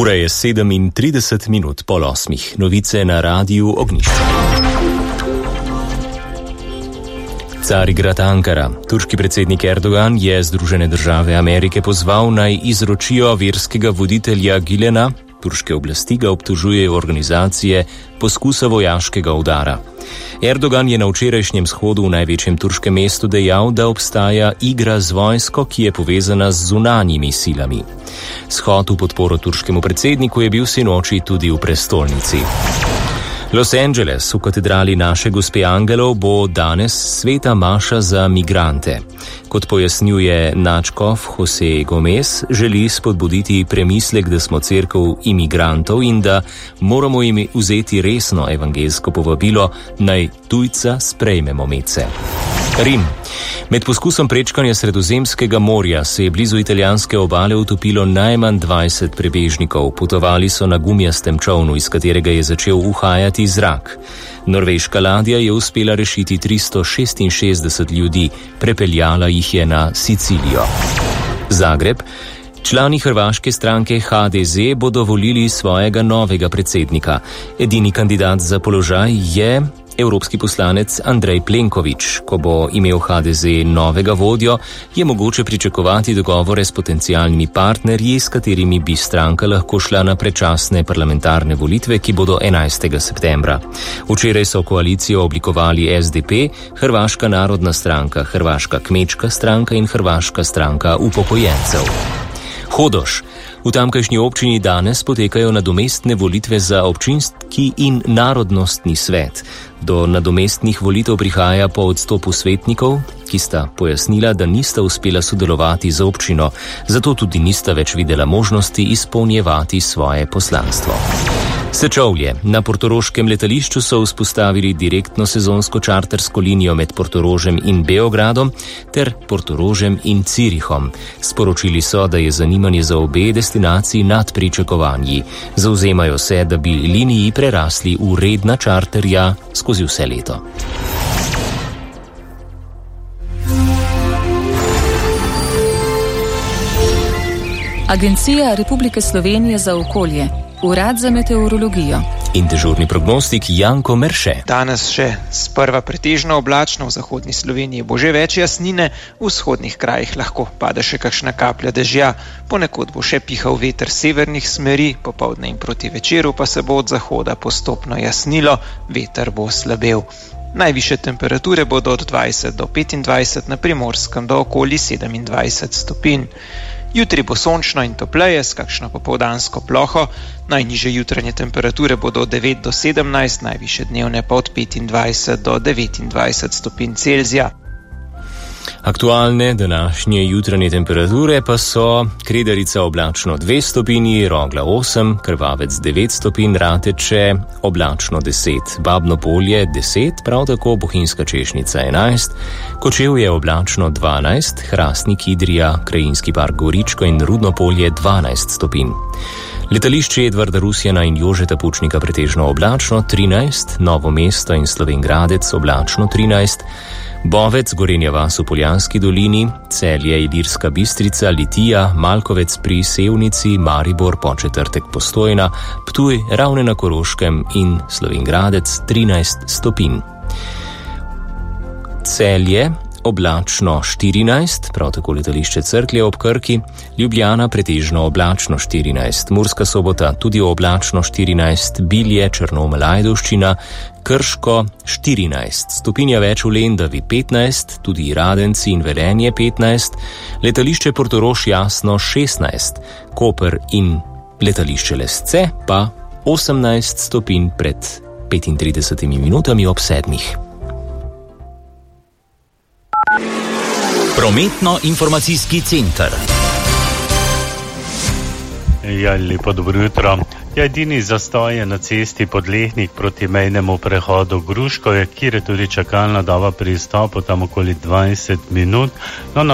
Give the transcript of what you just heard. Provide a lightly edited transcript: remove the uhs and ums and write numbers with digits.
Ura je 37 po 8. Novice na Radiu Ognjišče. Carigrad Ankara. Turški predsednik Erdogan je Združene države Amerike pozval, naj izročijo verskega voditelja Gülena. Turške oblasti ga obtožujejo organizacije poskusa vojaškega udara. Erdogan je na včerajšnjem shodu v največjem turškem mestu dejal, da obstaja igra z vojsko, ki je povezana z zunanjimi silami. Shod v podporo turškemu predsedniku je bil sinoči tudi v prestolnici. Los Angeles, v katedrali Naše gospe angelov, bo danes sveta maša za migrante. Kot pojasnjuje nadškof Jose Gomez, želi spodbuditi premislek, da smo cerkev imigrantov in da moramo jim vzeti resno evangelsko povabilo, naj tujca sprejmemo medse. Rim. Med poskusom prečkanja Sredozemskega morja se je blizu italijanske obale utopilo najmanj 20 prebežnikov. Potovali so na gumijastem čovnu, iz katerega je začel uhajati zrak. Norveška ladja je uspela rešiti 366 ljudi, prepeljala jih je na Sicilijo. Zagreb. Člani hrvaške stranke HDZ bodo volili svojega novega predsednika. Edini kandidat za položaj je evropski poslanec Andrej Plenković. Ko bo imel HDZ novega vodjo, je mogoče pričakovati dogovore s potencialnimi partnerji, s katerimi bi stranka lahko šla na predčasne parlamentarne volitve, ki bodo 11. septembra. Včeraj so koalicijo oblikovali SDP, Hrvaška narodna stranka, Hrvaška kmečka stranka in Hrvaška stranka upokojencev. Hodoš. V tamkajšnji občini danes potekajo nadomestne volitve za občinski in narodnostni svet. Do nadomestnih volitev prihaja po odstopu svetnikov, ki sta pojasnila, da nista uspela sodelovati z občino, zato tudi nista več videla možnosti izpolnjevati svoje poslanstvo. Sečovlje. Na portoroškem letališču so vzpostavili direktno sezonsko čartersko linijo med Portorožem in Beogradom ter Portorožem in Cirihom. Sporočili so, da je zanimanje za obe destinaciji nad pričakovanji. Zavzemajo se, da bi liniji prerasli v redna čarterja skozi vse leto. Agencija Republike Slovenije za okolje, Urad za meteorologijo in dežurni prognostik Janko Merše. Danes še sprva pretežno oblačno, v zahodni Sloveniji bo že več jasnine, v vzhodnih krajih lahko pada še kakšna kaplja dežja, ponekod bo še pihal veter severnih smeri, popoldne in proti večeru pa se bo od zahoda postopno jasnilo, veter bo slabel. Najvišje temperature bodo od 20 do 25, na Primorskem do okoli 27 stopinj. Jutri bo sončno in topleje, s kakšno popoldansko ploho, najnižje jutranje temperature bodo od 9 do 17, najvišje dnevne pa od 25 do 29 stopinj Celzija. Aktualne današnje jutranje temperature pa so Kredarica oblačno 2 stopinji, Rogla 8, Krvavec 9 stopinj, Rateče oblačno 10, Babno Polje 10, prav tako Bohinjska Češnica 11, Kočevje oblačno 12, Hrastnik, Idrija, Krajinski park Goričko in Rudno Polje 12 stopinj. Letališče Edvarda Rusjana in Jožeta Pučnika pretežno oblačno 13, Novo mesto in Slovenj Gradec oblačno 13, Bovec, Gorenja vas v Poljanski dolini, Celje, Ilirska Bistrica, Litija, Malkovec pri Sevnici, Maribor, Podčetrtek, Postojna, Ptuj, Ravne na Koroškem in Slovenj Gradec 13 stopinj. Celje oblačno 14, prav tako letališče Cerklje ob Krki, Ljubljana pretežno oblačno 14, Murska Sobota tudi oblačno 14, Bilje, Črnomelj, Ajdovščina, Krško 14, stopinja več v Lendavi 15, tudi Radenci in Velenje 15, letališče Portorož jasno 16, Koper in letališče Lesce pa 18 stopinj pred 35 minutami ob 7. Prometno-informacijski center. Ja, lepo dobro jutro. Edini zastoj je na cesti Podlehnik proti mejnemu prehodu Gruškovje, kjer je tudi čakalna doba pri izstopu tam okoli 20 minut. No,